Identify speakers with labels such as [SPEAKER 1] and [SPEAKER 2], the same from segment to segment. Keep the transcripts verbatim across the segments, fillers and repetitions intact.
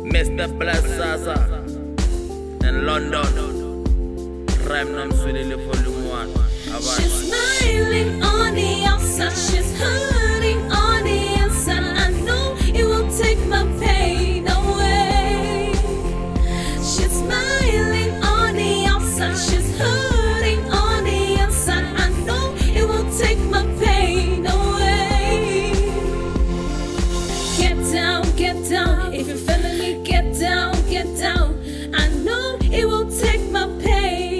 [SPEAKER 1] Mister Blazaza in London. Rhyme Nam Swidele Volume one.
[SPEAKER 2] She's smiling on the outside, she's hurting on the inside. I know it will take my pain away. She's smiling on the outside, she's hurting on the inside. I know it will take my pain away. Get down, get down. If you're feeling me, get down, get down. I know it will take my pain.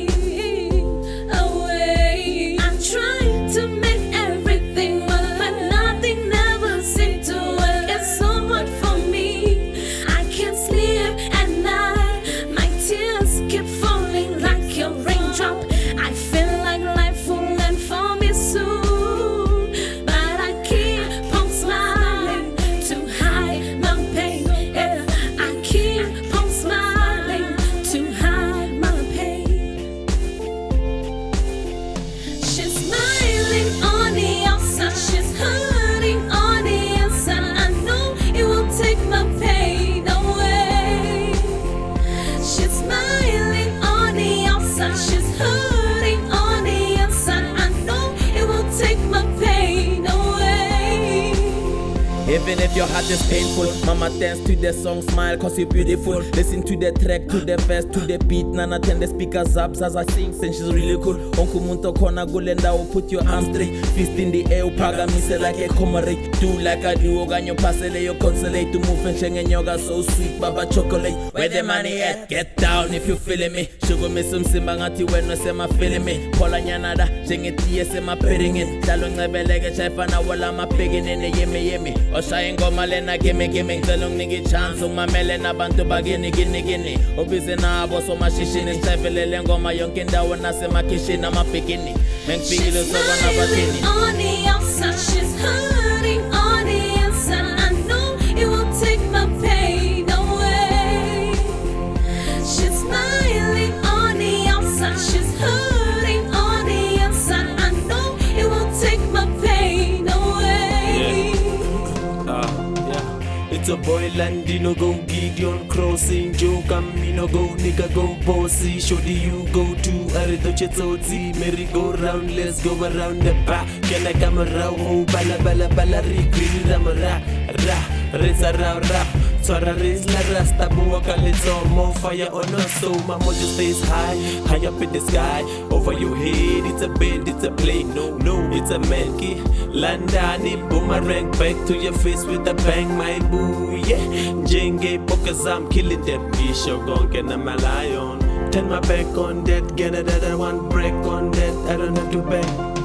[SPEAKER 1] Even if your heart is painful, mama dance to the song, smile cause you're beautiful. Listen to the track, to the verse, to the beat. Nana turn the speakers up as I sing, since she's really cool. Onku munto kona gulenda will put your arms straight. Fist in the air, paga me say like a comrade. Do like I do, oganyo pasele, yo consolate. To move and sheng yoga so sweet, baba chocolate. Where the money at? Get down if you feeling me. Sugar me some simbangati when no say my feeling me. Pola nyanada, sheng it yes, my petting it. Talong never leg a chef and I will am a pigging in the yummy yummy. Oshaying go malena gimme gimme talong nigi chance uma melena bantu bagini gini gini obise na boso mashishini stefele ngoma yonkinda wana sema kishina mapikini mengfigilo so wana batini
[SPEAKER 2] on the outside, she's hurting on the inside. I know it will take my pain away. She's smiling on the outside, she's hurting on the inside. I know it will take my pain away.
[SPEAKER 3] It's a boy Landino go Gideon crossing Joe Camino go nigga go bossy. Shoddy you go to Arito Chetoti merry go round, let's go around the back. Can I come around? Oh bala bala bala rikri ramara ra reza ra ra. Swara raise la rasta buwaka let's all more fire on us. So my mojo stays high, high up in the sky. Over your head, it's a bed, it's a plane. No, no, it's a Melky Landani boomerang back to your face with a bang, my boo. Yeah, Jenge because I'm killing them. Ishogon can I'm a lion. Turn my back on that, get another one break on that. I don't have to bang.